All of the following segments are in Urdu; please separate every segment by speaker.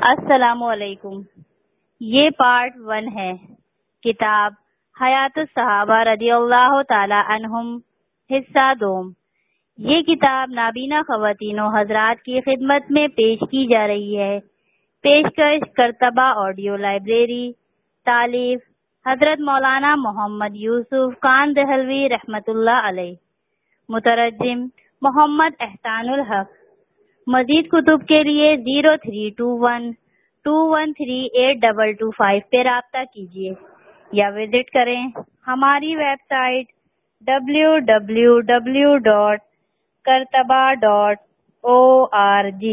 Speaker 1: السلام علیکم۔ یہ پارٹ 1 ہے کتاب حیات الصحابہ رضی اللہ تعالی عنہم حصہ 2۔ یہ کتاب نابینا خواتین و حضرات کی خدمت میں پیش کی جا رہی ہے۔ پیشکش کرتبہ آڈیو لائبریری، تالیف حضرت مولانا محمد یوسف خان دہلوی رحمۃ اللہ علیہ، مترجم محمد احسان الحق۔ مزید کتب کے لیے 0321213825 پہ رابطہ کیجیے یا وزٹ کریں ہماری ویب سائٹ www.kartaba.org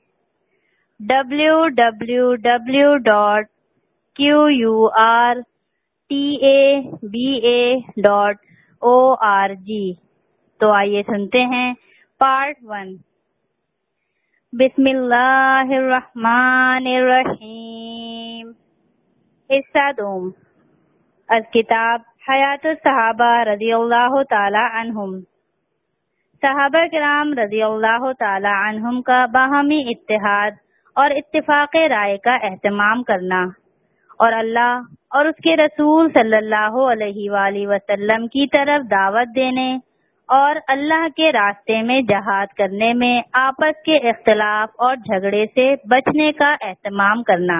Speaker 1: www.qurtaba.org۔ تو آئیے سنتے ہیں پارٹ 1۔ بسم اللہ الرحمن الرحیم۔ حصہ 2۔ از کتاب حیات الصحابہ رضی اللہ تعالی عنہم۔ صحابہ کرام رضی اللہ تعالی عنہم کا باہمی اتحاد اور اتفاق رائے کا اہتمام کرنا، اور اللہ اور اس کے رسول صلی اللہ علیہ وآلہ وسلم کی طرف دعوت دینے اور اللہ کے راستے میں جہاد کرنے میں آپس کے اختلاف اور جھگڑے سے بچنے کا اہتمام کرنا۔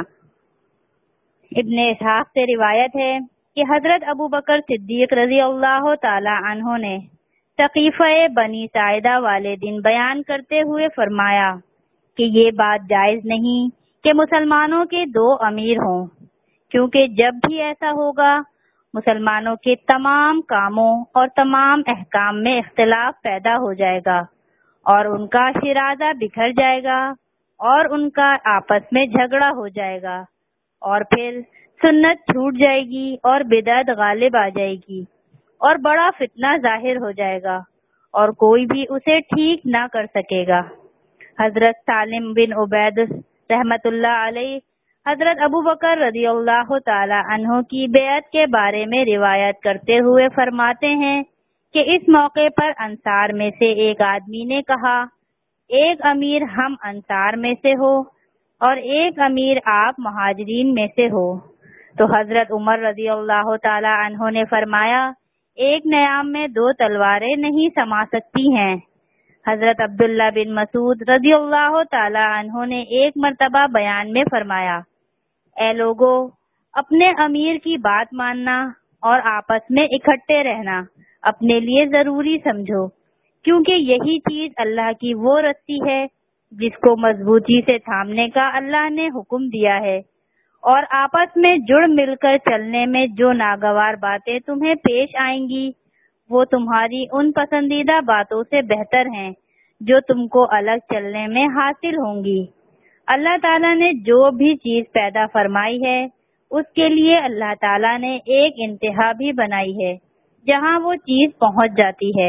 Speaker 1: ابن اسحاق سے روایت ہے کہ حضرت ابو بکر صدیق رضی اللہ تعالی عنہ نے سقیفہ بنی ساعدہ والے دن بیان کرتے ہوئے فرمایا کہ یہ بات جائز نہیں کہ مسلمانوں کے 2 امیر ہوں، کیونکہ جب بھی ایسا ہوگا مسلمانوں کے تمام کاموں اور تمام احکام میں اختلاف پیدا ہو جائے گا اور ان کا شرازہ بکھر جائے گا اور ان کا آپس میں جھگڑا ہو جائے گا، اور پھر سنت چھوٹ جائے گی اور بدعت غالب آ جائے گی اور بڑا فتنہ ظاہر ہو جائے گا اور کوئی بھی اسے ٹھیک نہ کر سکے گا۔ حضرت سالم بن عبید رحمت اللہ علیہ حضرت ابو بکر رضی اللہ تعالی عنہ کی بیعت کے بارے میں روایت کرتے ہوئے فرماتے ہیں کہ اس موقع پر انصار میں سے ایک آدمی نے کہا، ایک امیر ہم انصار میں سے ہو اور ایک امیر آپ مہاجرین میں سے ہو۔ تو حضرت عمر رضی اللہ تعالی عنہ نے فرمایا، ایک نیام میں 2 تلواریں نہیں سما سکتی ہیں۔ حضرت عبداللہ بن مسعود رضی اللہ تعالی عنہ نے ایک مرتبہ بیان میں فرمایا، اے لوگو، اپنے امیر کی بات ماننا اور آپس میں اکٹھے رہنا اپنے لیے ضروری سمجھو، کیونکہ یہی چیز اللہ کی وہ رسی ہے جس کو مضبوطی سے تھامنے کا اللہ نے حکم دیا ہے، اور آپس میں جڑ مل کر چلنے میں جو ناگوار باتیں تمہیں پیش آئیں گی وہ تمہاری ان پسندیدہ باتوں سے بہتر ہیں جو تم کو الگ چلنے میں حاصل ہوں گی۔ اللہ تعالیٰ نے جو بھی چیز پیدا فرمائی ہے اس کے لیے اللہ تعالیٰ نے ایک انتہا بھی بنائی ہے جہاں وہ چیز پہنچ جاتی ہے۔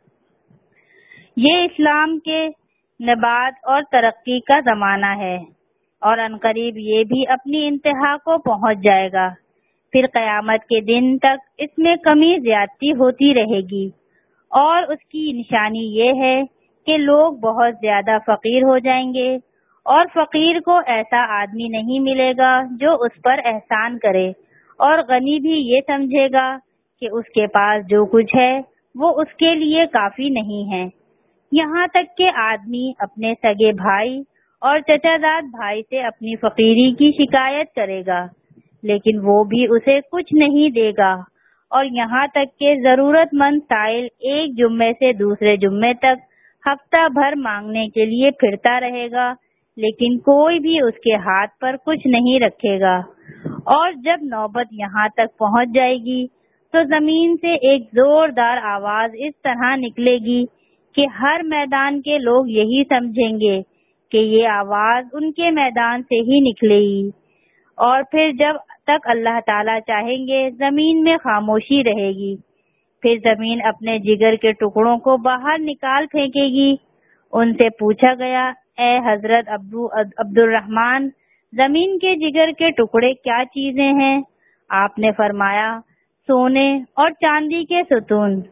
Speaker 1: یہ اسلام کے نبات اور ترقی کا زمانہ ہے اور عنقریب یہ بھی اپنی انتہا کو پہنچ جائے گا، پھر قیامت کے دن تک اس میں کمی زیادتی ہوتی رہے گی، اور اس کی نشانی یہ ہے کہ لوگ بہت زیادہ فقیر ہو جائیں گے، اور فقیر کو ایسا آدمی نہیں ملے گا جو اس پر احسان کرے، اور غنی بھی یہ سمجھے گا کہ اس کے پاس جو کچھ ہے وہ اس کے لیے کافی نہیں ہے، یہاں تک کہ آدمی اپنے سگے بھائی اور چچا زاد بھائی سے اپنی فقیری کی شکایت کرے گا، لیکن وہ بھی اسے کچھ نہیں دے گا، اور یہاں تک کہ ضرورت مند سائل ایک جمعے سے دوسرے جمعے تک ہفتہ بھر مانگنے کے لیے پھرتا رہے گا، لیکن کوئی بھی اس کے ہاتھ پر کچھ نہیں رکھے گا۔ اور جب نوبت یہاں تک پہنچ جائے گی تو زمین سے ایک زوردار آواز اس طرح نکلے گی کہ ہر میدان کے لوگ یہی سمجھیں گے کہ یہ آواز ان کے میدان سے ہی نکلے گی، اور پھر جب تک اللہ تعالیٰ چاہیں گے زمین میں خاموشی رہے گی، پھر زمین اپنے جگر کے ٹکڑوں کو باہر نکال پھینکے گی۔ ان سے پوچھا گیا، اے حضرت عبد الرحمن، زمین کے جگر کے ٹکڑے کیا چیزیں ہیں؟ آپ نے فرمایا، سونے اور چاندی کے ستون۔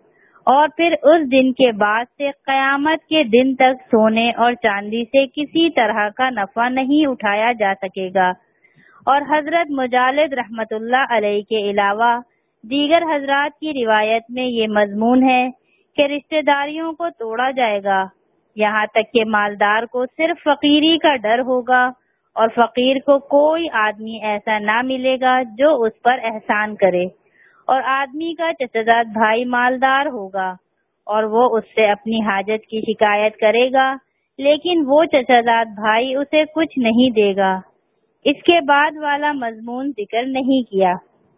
Speaker 1: اور پھر اس دن کے بعد سے قیامت کے دن تک سونے اور چاندی سے کسی طرح کا نفع نہیں اٹھایا جا سکے گا۔ اور حضرت مجالد رحمت اللہ علیہ کے علاوہ دیگر حضرات کی روایت میں یہ مضمون ہے کہ رشتہ داریوں کو توڑا جائے گا، یہاں تک کہ مالدار کو صرف فقیری کا ڈر ہوگا اور فقیر کو کوئی آدمی ایسا نہ ملے گا جو اس پر احسان کرے، اور آدمی کا چچا زاد بھائی مالدار ہوگا اور وہ اس سے اپنی حاجت کی شکایت کرے گا، لیکن وہ چچا زاد بھائی اسے کچھ نہیں دے گا۔ اس کے بعد والا مضمون ذکر نہیں کیا۔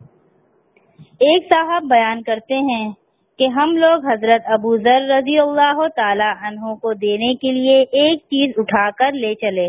Speaker 1: ایک صاحب بیان کرتے ہیں کہ ہم لوگ حضرت ابو ذر رضی اللہ تعالی عنہ کو دینے کے لیے ایک چیز اٹھا کر لے چلے۔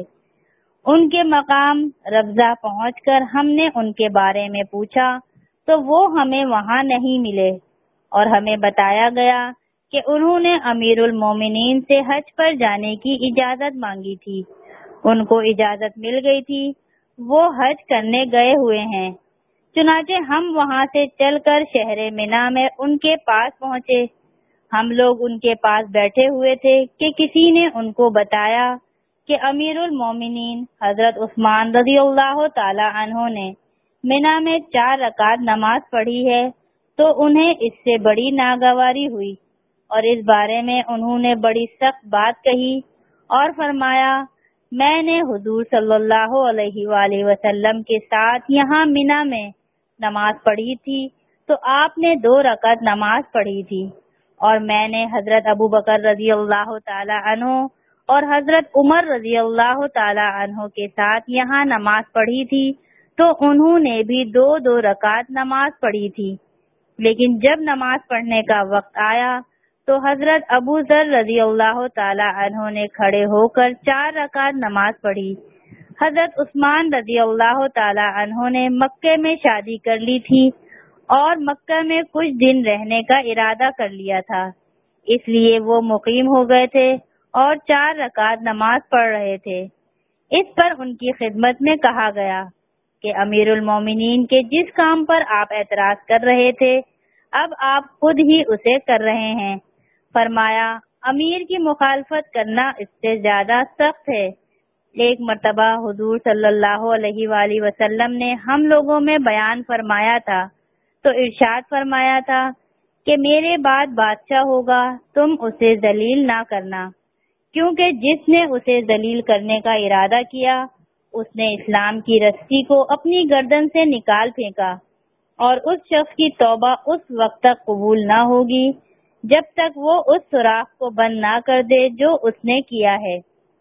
Speaker 1: ان کے مقام ربضہ پہنچ کر ہم نے ان کے بارے میں پوچھا تو وہ ہمیں وہاں نہیں ملے، اور ہمیں بتایا گیا کہ انہوں نے امیر المومنین سے حج پر جانے کی اجازت مانگی تھی، ان کو اجازت مل گئی تھی، وہ حج کرنے گئے ہوئے ہیں۔ چنانچہ ہم وہاں سے چل کر شہر منا میں ان کے پاس پہنچے۔ ہم لوگ ان کے پاس بیٹھے ہوئے تھے کہ کسی نے ان کو بتایا کہ امیر المومنین حضرت عثمان رضی اللہ تعالی عنہ نے منا میں 4 رکعت نماز پڑھی ہے، تو انہیں اس سے بڑی ناگواری ہوئی، اور اس بارے میں انہوں نے بڑی سخت بات کہی اور فرمایا، میں نے حضور صلی اللہ علیہ وآلہ وسلم کے ساتھ یہاں منا میں نماز پڑھی تھی تو آپ نے 2 رکعت نماز پڑھی تھی، اور میں نے حضرت ابو بکر رضی اللہ تعالی عنہ اور حضرت عمر رضی اللہ تعالی عنہ کے ساتھ یہاں نماز پڑھی تھی تو انہوں نے بھی 2 رکعت نماز پڑھی تھی، لیکن جب نماز پڑھنے کا وقت آیا تو حضرت ابو ذر رضی اللہ تعالی عنہ نے کھڑے ہو کر 4 رکعت نماز پڑھی۔ حضرت عثمان رضی اللہ تعالی عنہ نے مکے میں شادی کر لی تھی اور مکہ میں کچھ دن رہنے کا ارادہ کر لیا تھا، اس لیے وہ مقیم ہو گئے تھے اور 4 رکعت نماز پڑھ رہے تھے۔ اس پر ان کی خدمت میں کہا گیا کہ امیر المومنین کے جس کام پر آپ اعتراض کر رہے تھے اب آپ خود ہی اسے کر رہے ہیں۔ فرمایا، امیر کی مخالفت کرنا اس سے زیادہ سخت ہے۔ ایک مرتبہ حضور صلی اللہ علیہ وآلہ وسلم نے ہم لوگوں میں بیان فرمایا تھا تو ارشاد فرمایا تھا کہ میرے بعد بادشاہ ہوگا، تم اسے ذلیل نہ کرنا، کیونکہ جس نے اسے ذلیل کرنے کا ارادہ کیا اس نے اسلام کی رسی کو اپنی گردن سے نکال پھینکا، اور اس شخص کی توبہ اس وقت تک قبول نہ ہوگی جب تک وہ اس سوراخ کو بند نہ کر دے جو اس نے کیا ہے،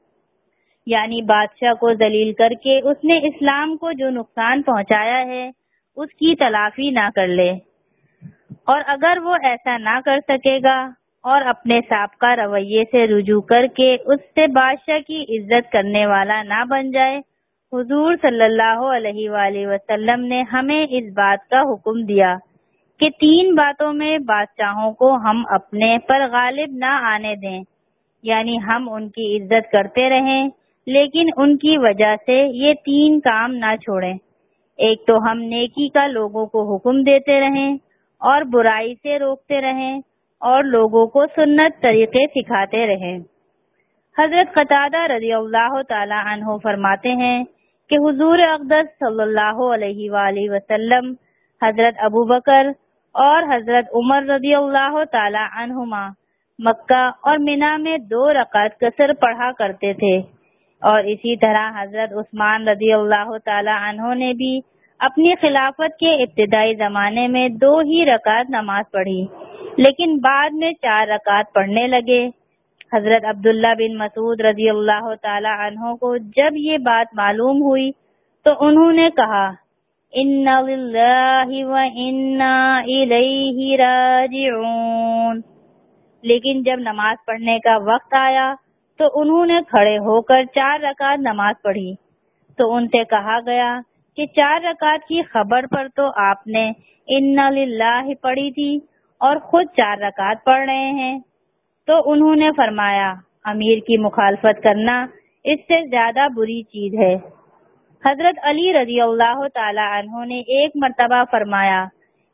Speaker 1: یعنی بادشاہ کو ذلیل کر کے اس نے اسلام کو جو نقصان پہنچایا ہے اس کی تلافی نہ کر لے، اور اگر وہ ایسا نہ کر سکے گا اور اپنے سابقہ رویے سے رجوع کر کے اس سے بادشاہ کی عزت کرنے والا نہ بن جائے۔ حضور صلی اللہ علیہ وآلہ وسلم نے ہمیں اس بات کا حکم دیا کہ 3 باتوں میں بادشاہوں کو ہم اپنے پر غالب نہ آنے دیں، یعنی ہم ان کی عزت کرتے رہیں لیکن ان کی وجہ سے یہ 3 کام نہ چھوڑیں۔ ایک تو ہم نیکی کا لوگوں کو حکم دیتے رہیں اور برائی سے روکتے رہیں اور لوگوں کو سنت طریقے سکھاتے رہیں۔ حضرت قتادہ رضی اللہ تعالی عنہ فرماتے ہیں کہ حضور اقدس صلی اللہ علیہ وآلہ وسلم حضرت ابو بکر اور حضرت عمر رضی اللہ تعالی عنہما مکہ اور منا میں 2 رکعت قصر پڑھا کرتے تھے، اور اسی طرح حضرت عثمان رضی اللہ تعالی عنہ نے بھی اپنی خلافت کے ابتدائی زمانے میں 2 ہی رکعت نماز پڑھی، لیکن بعد میں 4 رکعت پڑھنے لگے۔ حضرت عبداللہ بن مسعود رضی اللہ تعالی عنہ کو جب یہ بات معلوم ہوئی تو انہوں نے کہا، اِنَّ لِلَّهِ وَإِنَّا إِلَيْهِ رَاجِعُونَ، لیکن جب نماز پڑھنے کا وقت آیا تو انہوں نے کھڑے ہو کر 4 رکعت نماز پڑھی، تو ان سے کہا گیا کہ 4 رکعت کی خبر پر تو آپ نے اِنَّ لِلَّهِ پڑھی تھی اور خود 4 رکعت پڑھ رہے ہیں۔ تو انہوں نے فرمایا، امیر کی مخالفت کرنا اس سے زیادہ بری چیز ہے۔ حضرت علی رضی اللہ تعالی عنہ نے ایک مرتبہ فرمایا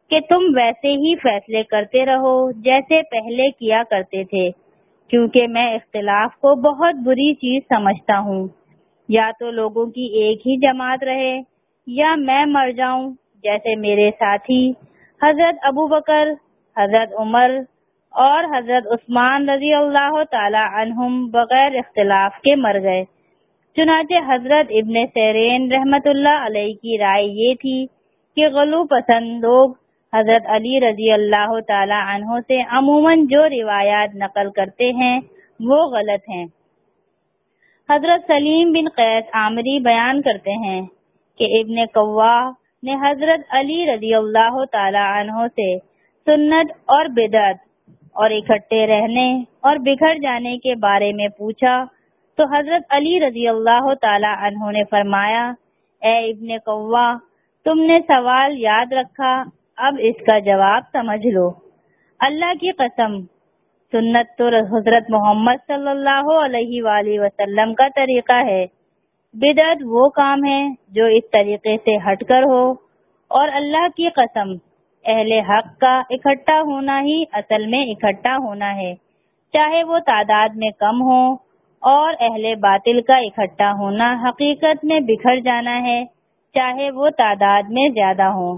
Speaker 1: کہ تم ویسے ہی فیصلے کرتے رہو جیسے پہلے کیا کرتے تھے، کیونکہ میں اختلاف کو بہت بری چیز سمجھتا ہوں۔ یا تو لوگوں کی ایک ہی جماعت رہے یا میں مر جاؤں جیسے میرے ساتھی حضرت ابوبکر، حضرت عمر اور حضرت عثمان رضی اللہ تعالی عنہم بغیر اختلاف کے مر گئے۔ چنانچہ حضرت ابن سیرین رحمت اللہ علیہ کی رائے یہ تھی کہ غلو پسند لوگ حضرت علی رضی اللہ تعالی عنہ سے عموماً جو روایات نقل کرتے ہیں وہ غلط ہیں۔ حضرت سلیم بن قیس عامری بیان کرتے ہیں کہ ابن قوا نے حضرت علی رضی اللہ تعالی عنہ سے سنت اور بدعت اور اکٹھے رہنے اور بکھر جانے کے بارے میں پوچھا تو حضرت علی رضی اللہ تعالی عنہ نے فرمایا، اے ابن قوا، تم نے سوال یاد رکھا، اب اس کا جواب سمجھ لو۔ اللہ کی قسم، سنت تو حضرت محمد صلی اللہ علیہ وآلہ وسلم کا طریقہ ہے، بدعت وہ کام ہے جو اس طریقے سے ہٹ کر ہو، اور اللہ کی قسم، اہل حق کا اکٹھا ہونا ہی اصل میں اکٹھا ہونا ہے، چاہے وہ تعداد میں کم ہو، اور اہل باطل کا اکٹھا ہونا حقیقت میں بکھر جانا ہے، چاہے وہ تعداد میں زیادہ ہوں۔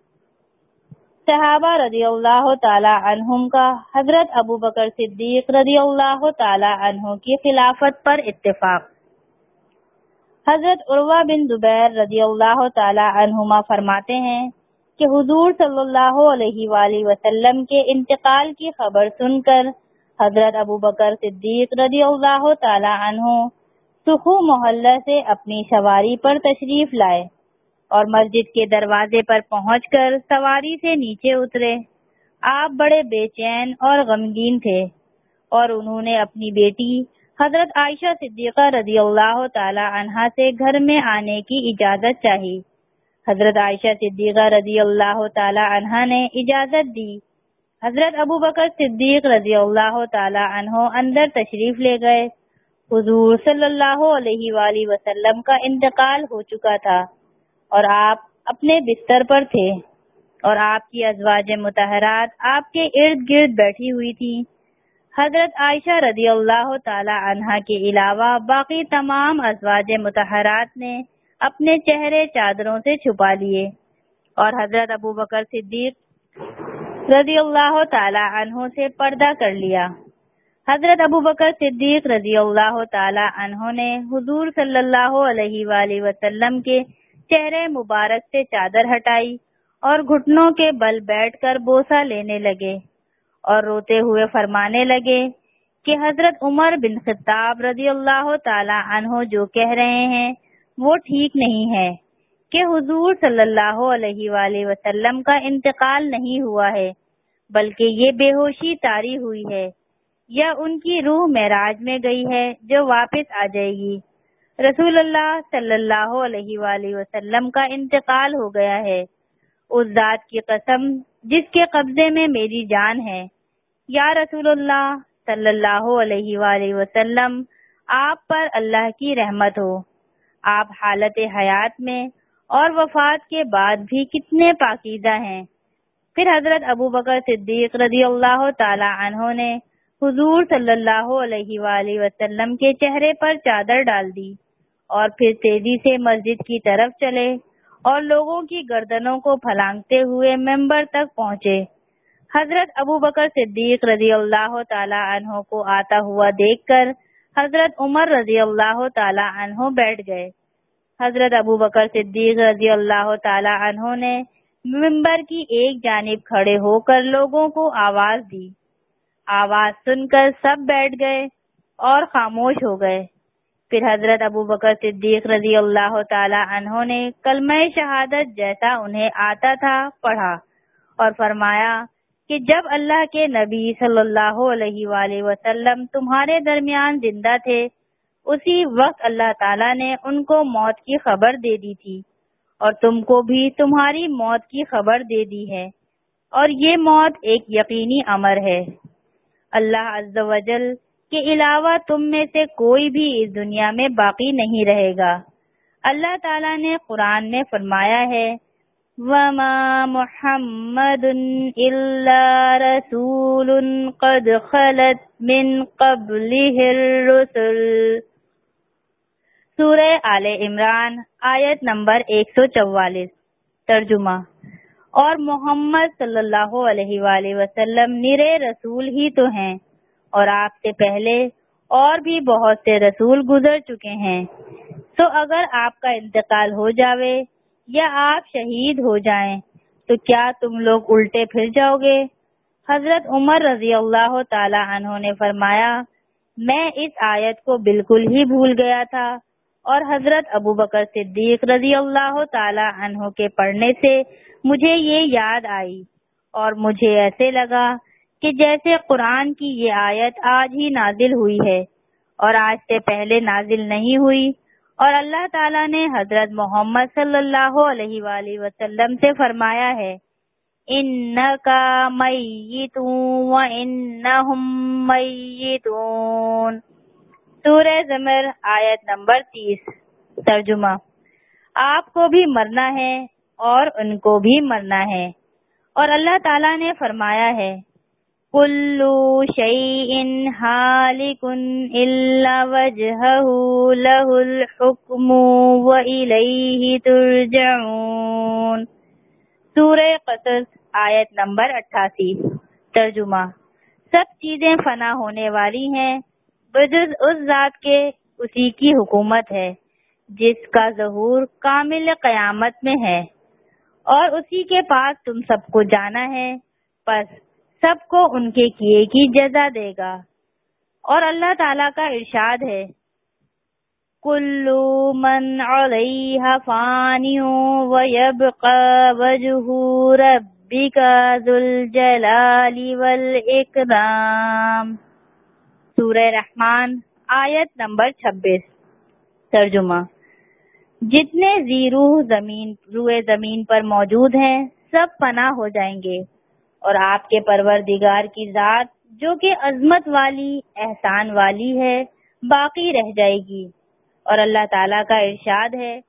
Speaker 1: صحابہ رضی اللہ تعالی عنہم کا حضرت ابوبکر صدیق رضی اللہ تعالی عنہ کی خلافت پر اتفاق۔ حضرت عروہ بن زبیر رضی اللہ تعالی عنہما فرماتے ہیں کہ حضور صلی اللہ علیہ وآلہ وسلم کے انتقال کی خبر سن کر حضرت ابوبکر صدیق رضی اللہ تعالی عنہ سخو محلہ سے اپنی سواری پر تشریف لائے اور مسجد کے دروازے پر پہنچ کر سواری سے نیچے اترے۔ آپ بڑے بے چین اور غمگین تھے، اور انہوں نے اپنی بیٹی حضرت عائشہ صدیقہ رضی اللہ تعالی عنہا سے گھر میں آنے کی اجازت چاہی۔ حضرت عائشہ صدیقہ رضی اللہ تعالی عنہا نے اجازت دی۔ حضرت ابوبکر صدیق رضی اللہ تعالی عنہ اندر تشریف لے گئے۔ حضور صلی اللہ علیہ وآلہ وسلم کا انتقال ہو چکا تھا، اور آپ اپنے بستر پر تھے، اور آپ کی ازواج مطہرات آپ کے ارد گرد بیٹھی ہوئی تھیں۔ حضرت عائشہ رضی اللہ تعالی عنہا کے علاوہ باقی تمام ازواج مطہرات نے اپنے چہرے چادروں سے چھپا لیے، اور حضرت ابوبکر صدیق رضی اللہ تعالی عنہ سے پردہ کر لیا۔ حضرت ابوبکر صدیق رضی اللہ تعالی عنہ نے حضور صلی اللہ علیہ وآلہ وسلم کے چہرے مبارک سے چادر ہٹائی اور گھٹنوں کے بل بیٹھ کر بوسہ لینے لگے، اور روتے ہوئے فرمانے لگے کہ حضرت عمر بن خطاب رضی اللہ تعالی عنہ جو کہہ رہے ہیں وہ ٹھیک نہیں ہے کہ حضور صلی اللہ علیہ وآلہ وسلم کا انتقال نہیں ہوا ہے، بلکہ یہ بے ہوشی طاری ہوئی ہے، یا ان کی روح معراج میں گئی ہے جو واپس آ جائے گی۔ رسول اللہ صلی اللہ علیہ وآلہ وسلم کا انتقال ہو گیا ہے، اس ذات کی قسم جس کے قبضے میں میری جان ہے۔ یا رسول اللہ صلی اللہ علیہ وآلہ وسلم، آپ پر اللہ کی رحمت ہو، آپ حالت حیات میں اور وفات کے بعد بھی کتنے پاکیزہ ہیں۔ پھر حضرت ابوبکر صدیق رضی اللہ تعالی عنہ نے حضور صلی اللہ علیہ وآلہ وسلم کے چہرے پر چادر ڈال دی، اور پھر تیزی سے مسجد کی طرف چلے اور لوگوں کی گردنوں کو پھلانگتے ہوئے منبر تک پہنچے۔ حضرت ابوبکر صدیق رضی اللہ تعالی عنہ کو آتا ہوا دیکھ کر حضرت عمر رضی اللہ تعالی عنہ بیٹھ گئے۔ حضرت ابوبکر صدیق رضی اللہ تعالی عنہ نے منبر کی ایک جانب کھڑے ہو کر لوگوں کو آواز دی۔ آواز سن کر سب بیٹھ گئے اور خاموش ہو گئے۔ پھر حضرت ابوبکر صدیق رضی اللہ تعالی عنہ نے کلمہ شہادت جیسا انہیں آتا تھا پڑھا، اور فرمایا کہ جب اللہ کے نبی صلی اللہ علیہ وآلہ وسلم تمہارے درمیان زندہ تھے، اسی وقت اللہ تعالیٰ نے ان کو موت کی خبر دے دی تھی، اور تم کو بھی تمہاری موت کی خبر دے دی ہے، اور یہ موت ایک یقینی امر ہے۔ اللہ عز و جل کے علاوہ تم میں سے کوئی بھی اس دنیا میں باقی نہیں رہے گا۔ اللہ تعالیٰ نے قرآن میں فرمایا ہے، وما محمد إلا رسول قد خلت من قبله الرسل۔ سورہ آل عمران آیت نمبر 144۔ ترجمہ: اور محمد صلی اللہ علیہ وآلہ وسلم نرے رسول ہی تو ہیں، اور آپ سے پہلے اور بھی بہت سے رسول گزر چکے ہیں، تو اگر آپ کا انتقال ہو جاوے یا آپ شہید ہو جائیں تو کیا تم لوگ الٹے پھر جاؤ گے؟ حضرت عمر رضی اللہ تعالی عنہ نے فرمایا، میں اس آیت کو بالکل ہی بھول گیا تھا، اور حضرت ابو بکر صدیق رضی اللہ تعالی عنہ کے پڑھنے سے مجھے یہ یاد آئی، اور مجھے ایسے لگا کہ جیسے قرآن کی یہ آیت آج ہی نازل ہوئی ہے اور آج سے پہلے نازل نہیں ہوئی، اور اللہ تعالیٰ نے حضرت محمد صلی اللہ علیہ وآلہ وسلم سے فرمایا ہے، اِنَّکَ مَیِّتٌ وَإِنَّهُم مَّیِّتُونَ۔ سورہ زمر آیت نمبر 30۔ ترجمہ: آپ کو بھی مرنا ہے اور ان کو بھی مرنا ہے، اور اللہ تعالیٰ نے فرمایا ہے، کُلُّ شَیْءٍ ہَالِکٌ إِلَّا وَجْهَهُ لَهُ الْحُکْمُ وَإِلَیْهِ تُرْجَعُونَ۔ سورہ قصص آیت نمبر 88۔ ترجمہ: سب چیزیں فنا ہونے والی ہیں بجز اس ذات کے، اسی کی حکومت ہے جس کا ظہور کامل قیامت میں ہے، اور اسی کے پاس تم سب کو جانا ہے، پس سب کو ان کے کیے کی جزا دے گا۔ اور اللہ تعالیٰ کا ارشاد ہے، کل من علیہا فانی ویبقى وجہ ربک ذو الجلال والاکرام۔ سورہ رحمان آیت نمبر 26۔ ترجمہ: جتنے ذی روح زمین پر موجود ہیں سب فنا ہو جائیں گے، اور آپ کے پروردگار کی ذات جو کہ عظمت والی، احسان والی ہے، باقی رہ جائے گی۔ اور اللہ تعالیٰ کا ارشاد ہے،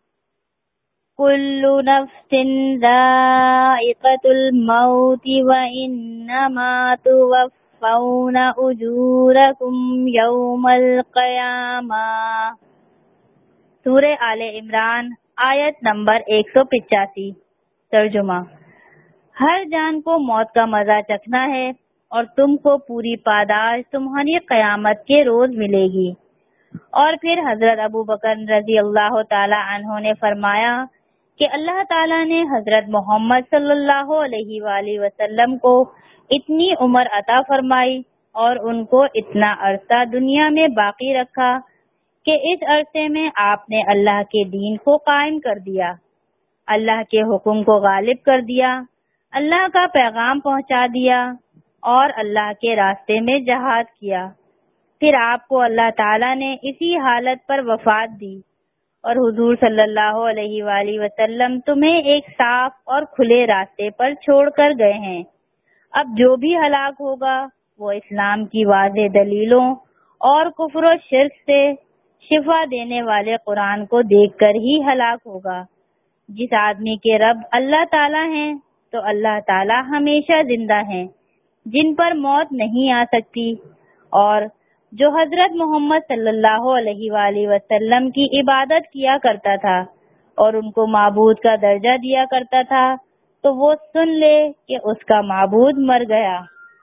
Speaker 1: کل نفس ذائقۃ الموت وانما توفون اجورکم یوم القیامہ۔ سورہ آل عمران آیت نمبر 185۔ ترجمہ: ہر جان کو موت کا مزہ چکھنا ہے، اور تم کو پوری پاداش تمہاری قیامت کے روز ملے گی۔ اور پھر حضرت ابو بکر رضی اللہ تعالی عنہ نے فرمایا کہ اللہ تعالیٰ نے حضرت محمد صلی اللہ علیہ وآلہ وسلم کو اتنی عمر عطا فرمائی اور ان کو اتنا عرصہ دنیا میں باقی رکھا کہ اس عرصے میں آپ نے اللہ کے دین کو قائم کر دیا، اللہ کے حکم کو غالب کر دیا، اللہ کا پیغام پہنچا دیا، اور اللہ کے راستے میں جہاد کیا۔ پھر آپ کو اللہ تعالیٰ نے اسی حالت پر وفات دی، اور حضور صلی اللہ علیہ وآلہ وسلم تمہیں ایک صاف اور کھلے راستے پر چھوڑ کر گئے ہیں۔ اب جو بھی ہلاک ہوگا وہ اسلام کی واضح دلیلوں اور کفر و شرک سے شفا دینے والے قرآن کو دیکھ کر ہی ہلاک ہوگا۔ جس آدمی کے رب اللہ تعالیٰ ہیں تو اللہ تعالیٰ ہمیشہ زندہ ہیں، جن پر موت نہیں آ سکتی، اور جو حضرت محمد صلی اللہ علیہ وآلہ وسلم کی عبادت کیا کرتا تھا اور ان کو معبود کا درجہ دیا کرتا تھا، تو وہ سن لے کہ اس کا معبود مر گیا۔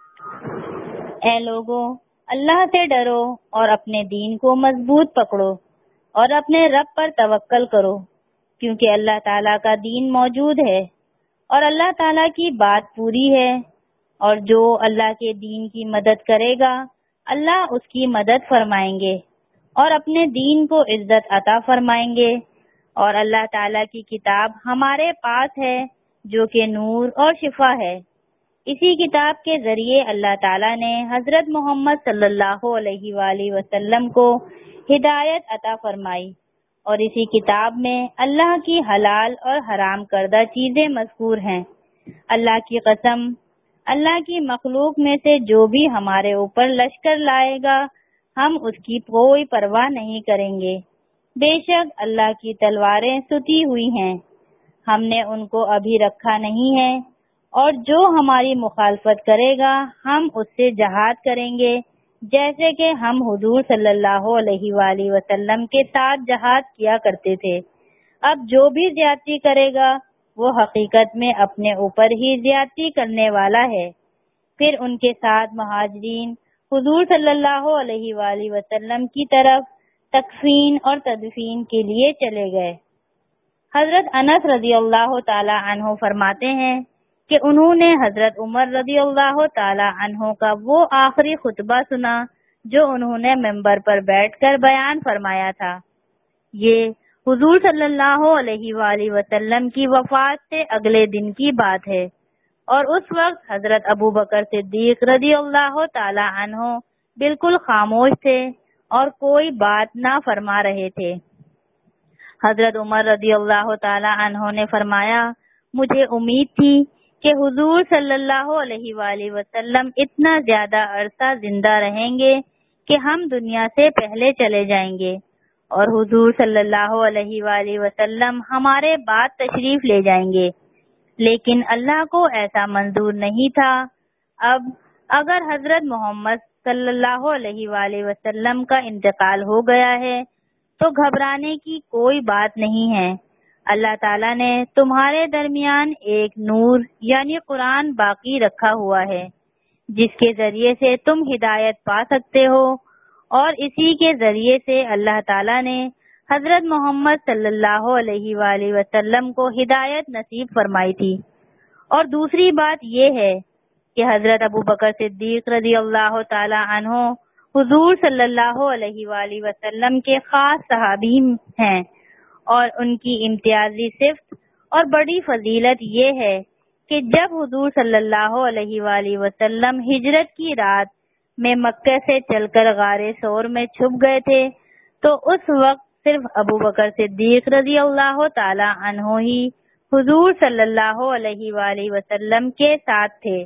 Speaker 1: اے لوگوں، اللہ سے ڈرو اور اپنے دین کو مضبوط پکڑو اور اپنے رب پر توکل کرو، کیونکہ اللہ تعالیٰ کا دین موجود ہے اور اللہ تعالیٰ کی بات پوری ہے، اور جو اللہ کے دین کی مدد کرے گا اللہ اس کی مدد فرمائیں گے اور اپنے دین کو عزت عطا فرمائیں گے۔ اور اللہ تعالیٰ کی کتاب ہمارے پاس ہے جو کہ نور اور شفا ہے۔ اسی کتاب کے ذریعے اللہ تعالیٰ نے حضرت محمد صلی اللہ علیہ وآلہ وسلم کو ہدایت عطا فرمائی، اور اسی کتاب میں اللہ کی حلال اور حرام کردہ چیزیں مذکور ہیں۔ اللہ کی قسم، اللہ کی مخلوق میں سے جو بھی ہمارے اوپر لشکر لائے گا ہم اس کی کوئی پرواہ نہیں کریں گے، بے شک اللہ کی تلواریں ستی ہوئی ہیں، ہم نے ان کو ابھی رکھا نہیں ہے، اور جو ہماری مخالفت کرے گا ہم اس سے جہاد کریں گے، جیسے کہ ہم حضور صلی اللہ علیہ وآلہ وسلم کے ساتھ جہاد کیا کرتے تھے۔ اب جو بھی زیادتی کرے گا وہ حقیقت میں اپنے اوپر ہی زیادتی کرنے والا ہے۔ پھر ان کے ساتھ مہاجرین حضور صلی اللہ علیہ وآلہ وسلم کی طرف تکفین اور تدفین کے لیے چلے گئے۔ حضرت انس رضی اللہ تعالی عنہ فرماتے ہیں کہ انہوں نے حضرت عمر رضی اللہ تعالی عنہ کا وہ آخری خطبہ سنا جو انہوں نے ممبر پر بیٹھ کر بیان فرمایا تھا۔ یہ حضور صلی اللہ علیہ وآلہ وسلم کی وفات سے اگلے دن کی بات ہے، اور اس وقت حضرت ابو بکر صدیق رضی اللہ تعالی عنہ بالکل خاموش تھے اور کوئی بات نہ فرما رہے تھے۔ حضرت عمر رضی اللہ تعالی عنہ نے فرمایا، مجھے امید تھی کہ حضور صلی اللہ علیہ وآلہ وسلم اتنا زیادہ عرصہ زندہ رہیں گے کہ ہم دنیا سے پہلے چلے جائیں گے، اور حضور صلی اللہ علیہ وآلہ وسلم ہمارے بعد تشریف لے جائیں گے، لیکن اللہ کو ایسا منظور نہیں تھا۔ اب اگر حضرت محمد صلی اللہ علیہ وآلہ وسلم کا انتقال ہو گیا ہے تو گھبرانے کی کوئی بات نہیں ہے۔ اللہ تعالیٰ نے تمہارے درمیان ایک نور یعنی قرآن باقی رکھا ہوا ہے، جس کے ذریعے سے تم ہدایت پا سکتے ہو، اور اسی کے ذریعے سے اللہ تعالیٰ نے حضرت محمد صلی اللہ علیہ وآلہ وسلم کو ہدایت نصیب فرمائی تھی۔ اور دوسری بات یہ ہے کہ حضرت ابو بکر صدیق رضی اللہ تعالی عنہ حضور صلی اللہ علیہ وآلہ وسلم کے خاص صحابی ہیں، اور ان کی امتیازی صفت اور بڑی فضیلت یہ ہے کہ جب حضور صلی اللہ علیہ وآلہ وسلم ہجرت کی رات میں مکہ سے چل کر غار ثور میں چھپ گئے تھے تو اس وقت صرف ابو بکر صدیق رضی اللہ تعالی عنہ ہی حضور صلی اللہ علیہ وآلہ وسلم کے ساتھ تھے،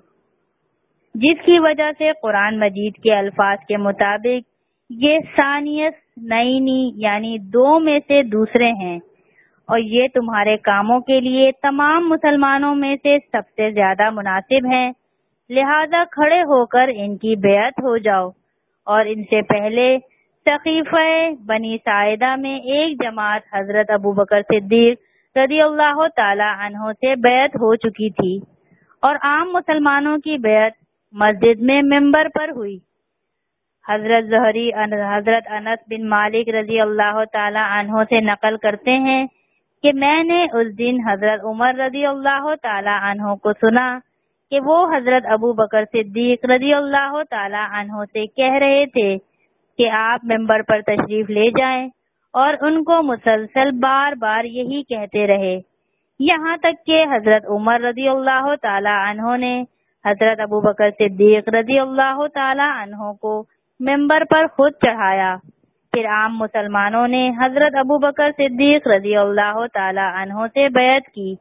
Speaker 1: جس کی وجہ سے قرآن مجید کے الفاظ کے مطابق یہ ثانیہ نئینی یعنی دو میں سے دوسرے ہیں، اور یہ تمہارے کاموں کے لیے تمام مسلمانوں میں سے سب سے زیادہ مناسب ہیں، لہذا کھڑے ہو کر ان کی بیعت ہو جاؤ۔ اور ان سے پہلے سقیفہ بنی ساعدہ میں ایک جماعت حضرت ابو بکر صدیق رضی اللہ تعالی عنہ سے بیعت ہو چکی تھی، اور عام مسلمانوں کی بیعت مسجد میں ممبر پر ہوئی۔ حضرت زہری حضرت انس بن مالک رضی اللہ تعالی عنہ سے نقل کرتے ہیں کہ میں نے اس دن حضرت عمر رضی اللہ تعالی عنہ کو سنا کہ وہ حضرت ابو بکر صدیق رضی اللہ تعالی عنہ سے کہہ رہے تھے کہ آپ ممبر پر تشریف لے جائیں، اور ان کو مسلسل بار بار یہی کہتے رہے، یہاں تک کہ حضرت عمر رضی اللہ تعالی عنہ نے حضرت ابو بکر صدیق رضی اللہ تعالی عنہ کو ممبر پر خود چڑھایا۔ پھر عام مسلمانوں نے حضرت ابو بکر صدیق رضی اللہ تعالی عنہ سے بیعت کی۔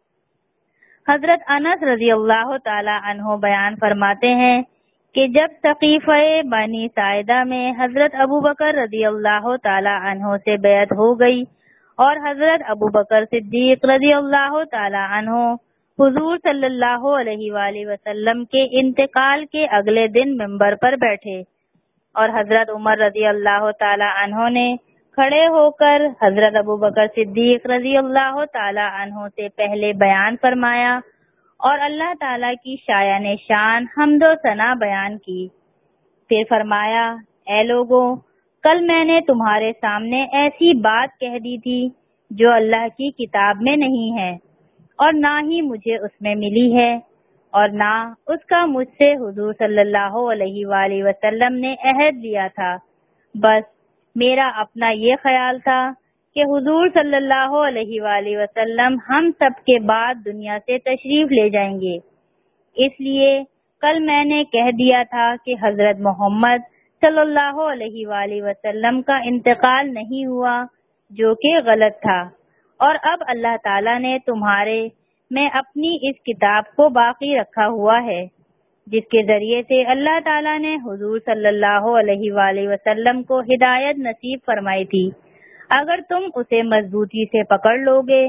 Speaker 1: حضرت انس رضی اللہ تعالی عنہ بیان فرماتے ہیں کہ جب سقیفہ بنی ساعدہ میں حضرت ابو بکر رضی اللہ تعالی عنہ سے بیعت ہو گئی، اور حضرت ابو بکر صدیق رضی اللہ تعالی عنہ حضور صلی اللہ علیہ وآلہ وسلم کے انتقال کے اگلے دن ممبر پر بیٹھے، اور حضرت عمر رضی اللہ تعالی عنہ نے کھڑے ہو کر حضرت ابو بکر صدیق رضی اللہ تعالی عنہ سے پہلے بیان فرمایا، اور اللہ تعالی کی شایان شان حمد و ثنا بیان کی۔ پھر فرمایا، اے لوگوں، کل میں نے تمہارے سامنے ایسی بات کہہ دی تھی جو اللہ کی کتاب میں نہیں ہے، اور نہ ہی مجھے اس میں ملی ہے، اور نہ اس کا مجھ سے حضور صلی اللہ علیہ وآلہ وسلم نے عہد لیا تھا، بس میرا اپنا یہ خیال تھا کہ حضور صلی اللہ علیہ وآلہ وسلم ہم سب کے بعد دنیا سے تشریف لے جائیں گے، اس لیے کل میں نے کہہ دیا تھا کہ حضرت محمد صلی اللہ علیہ وآلہ وسلم کا انتقال نہیں ہوا، جو کہ غلط تھا، اور اب اللہ تعالیٰ نے تمہارے میں اپنی اس کتاب کو باقی رکھا ہوا ہے، جس کے ذریعے سے اللہ تعالیٰ نے حضور صلی اللہ علیہ وآلہ وسلم کو ہدایت نصیب فرمائی تھی۔ اگر تم اسے مضبوطی سے پکڑ لو گے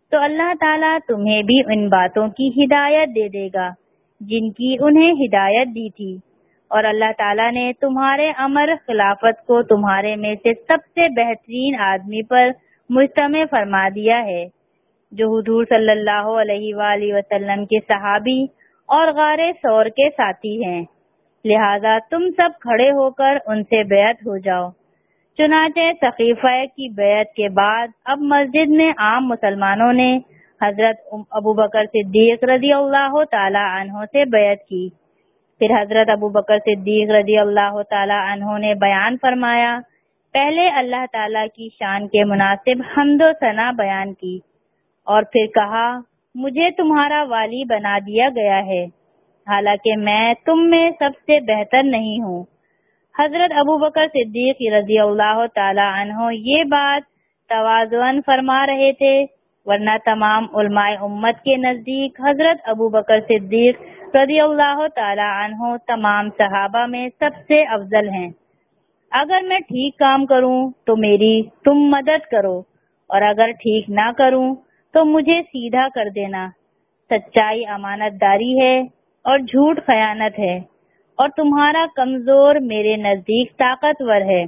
Speaker 1: تو اللہ تعالیٰ تمہیں بھی ان باتوں کی ہدایت دے دے گا جن کی انہیں ہدایت دی تھی، اور اللہ تعالیٰ نے تمہارے امر خلافت کو تمہارے میں سے سب سے بہترین آدمی پر مجتمع فرما دیا ہے، جو حضور صلی اللہ علیہ وآلہ وسلم کے صحابی اور غار ثور کے ساتھی ہیں، لہذا تم سب کھڑے ہو کر ان سے بیعت ہو جاؤ۔ چنانچہ سقیفہ کی بیعت کے بعد اب مسجد میں عام مسلمانوں نے حضرت ابو بکر صدیق رضی اللہ تعالی عنہ سے بیعت کی۔ پھر حضرت ابو بکر صدیق رضی اللہ تعالی عنہ نے بیان فرمایا، پہلے اللہ تعالیٰ کی شان کے مناسب حمد و ثنا بیان کی، اور پھر کہا، مجھے تمہارا والی بنا دیا گیا ہے، حالانکہ میں تم میں سب سے بہتر نہیں ہوں۔ حضرت ابو بکر صدیق رضی اللہ تعالی عنہ یہ بات تواضعاً فرما رہے تھے، ورنہ تمام علماء امت کے نزدیک حضرت ابو بکر صدیق رضی اللہ تعالی عنہ تمام صحابہ میں سب سے افضل ہیں۔ اگر میں ٹھیک کام کروں تو میری تم مدد کرو، اور اگر ٹھیک نہ کروں تو مجھے سیدھا کر دینا۔ سچائی امانت داری ہے اور جھوٹ خیانت ہے، اور تمہارا کمزور میرے نزدیک طاقتور ہے۔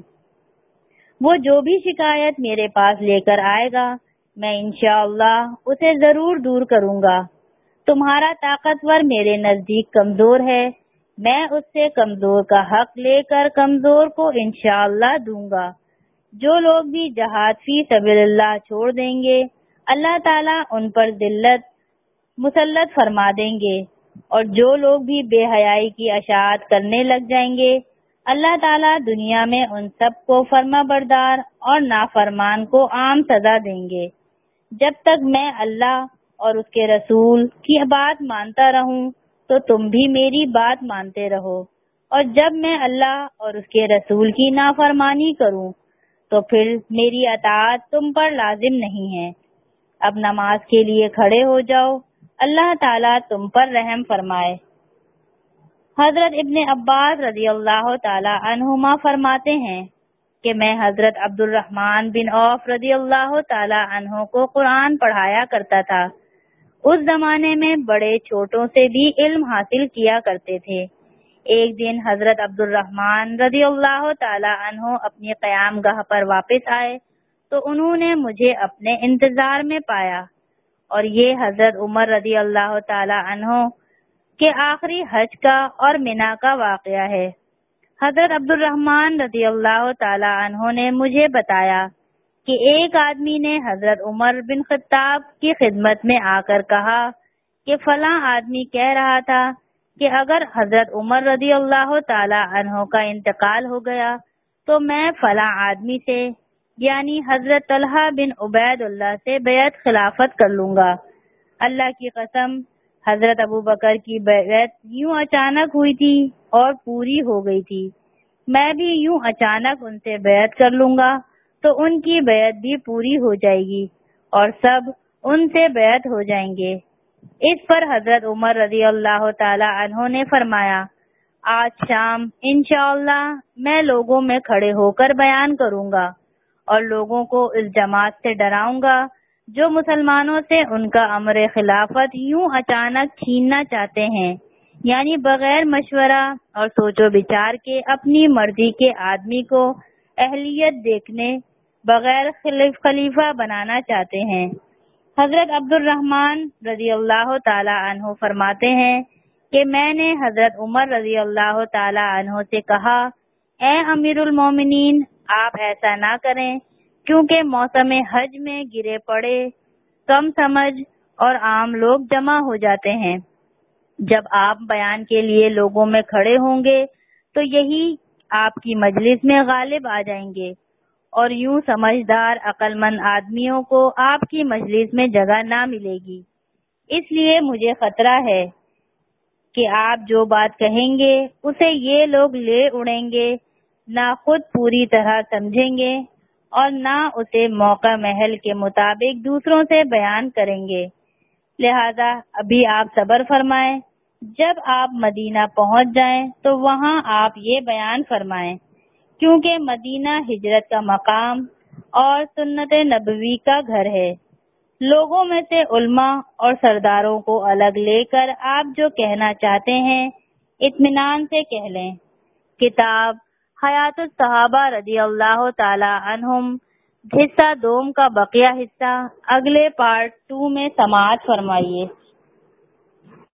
Speaker 1: وہ جو بھی شکایت میرے پاس لے کر آئے گا میں انشاءاللہ اسے ضرور دور کروں گا۔ تمہارا طاقتور میرے نزدیک کمزور ہے، میں اس سے کمزور کا حق لے کر کمزور کو انشاءاللہ دوں گا۔ جو لوگ بھی جہاد فی سبیل اللہ چھوڑ دیں گے اللہ تعالیٰ ان پر ذلت مسلط فرما دیں گے، اور جو لوگ بھی بے حیائی کی اشاعت کرنے لگ جائیں گے اللہ تعالیٰ دنیا میں ان سب کو فرما بردار اور نافرمان کو عام سزا دیں گے۔ جب تک میں اللہ اور اس کے رسول کی بات مانتا رہوں تو تم بھی میری بات مانتے رہو، اور جب میں اللہ اور اس کے رسول کی نافرمانی کروں تو پھر میری اطاعت تم پر لازم نہیں ہے۔ اب نماز کے لیے کھڑے ہو جاؤ، اللہ تعالیٰ تم پر رحم فرمائے۔ حضرت ابن عباس رضی اللہ تعالی عنہما فرماتے ہیں کہ میں حضرت عبد الرحمن بن عوف رضی اللہ تعالی عنہ کو قرآن پڑھایا کرتا تھا۔ اس زمانے میں بڑے چھوٹوں سے بھی علم حاصل کیا کرتے تھے۔ ایک دن حضرت عبد الرحمن رضی اللہ تعالی عنہ اپنی قیام گاہ پر واپس آئے تو انہوں نے مجھے اپنے انتظار میں پایا، اور یہ حضرت عمر رضی اللہ تعالی عنہ کے آخری حج کا اور منا کا واقعہ ہے۔ حضرت عبد الرحمن رضی اللہ تعالی عنہ نے مجھے بتایا کہ ایک آدمی نے حضرت عمر بن خطاب کی خدمت میں آ کر کہا کہ فلاں آدمی کہہ رہا تھا کہ اگر حضرت عمر رضی اللہ تعالی عنہ کا انتقال ہو گیا تو میں فلاں آدمی سے یعنی حضرت طلحہ بن عبید اللہ سے بیعت خلافت کر لوں گا۔ اللہ کی قسم حضرت ابو بکر کی بیعت یوں اچانک ہوئی تھی اور پوری ہو گئی تھی، میں بھی یوں اچانک ان سے بیعت کر لوں گا تو ان کی بیعت بھی پوری ہو جائے گی اور سب ان سے بیعت ہو جائیں گے۔ اس پر حضرت عمر رضی اللہ تعالی عنہ نے فرمایا، آج شام انشاءاللہ میں لوگوں میں کھڑے ہو کر بیان کروں گا اور لوگوں کو اس جماعت سے ڈراؤں گا جو مسلمانوں سے ان کا امر خلافت یوں اچانک چھیننا چاہتے ہیں، یعنی بغیر مشورہ اور سوچ و بچار کے اپنی مرضی کے آدمی کو اہلیت دیکھنے بغیر خلیفہ بنانا چاہتے ہیں۔ حضرت عبد الرحمن رضی اللہ تعالی عنہ فرماتے ہیں کہ میں نے حضرت عمر رضی اللہ تعالی عنہ سے کہا، اے امیر المومنین، آپ ایسا نہ کریں، کیونکہ موسم حج میں گرے پڑے کم سمجھ اور عام لوگ جمع ہو جاتے ہیں۔ جب آپ بیان کے لیے لوگوں میں کھڑے ہوں گے تو یہی آپ کی مجلس میں غالب آ جائیں گے، اور یوں سمجھدار عقل مند آدمیوں کو آپ کی مجلس میں جگہ نہ ملے گی۔ اس لیے مجھے خطرہ ہے کہ آپ جو بات کہیں گے اسے یہ لوگ لے اڑیں گے، نہ خود پوری طرح سمجھیں گے اور نہ اسے موقع محل کے مطابق دوسروں سے بیان کریں گے۔ لہذا ابھی آپ صبر فرمائیں، جب آپ مدینہ پہنچ جائیں تو وہاں آپ یہ بیان فرمائیں، کیونکہ مدینہ ہجرت کا مقام اور سنت نبوی کا گھر ہے۔ لوگوں میں سے علماء اور سرداروں کو الگ لے کر آپ جو کہنا چاہتے ہیں اطمینان سے کہہ لیں۔ کتاب حیات الصحابہ رضی اللہ تعالی عنہم حصہ دوم کا بقیہ حصہ اگلے پارٹ 2 میں سماعت فرمائیے۔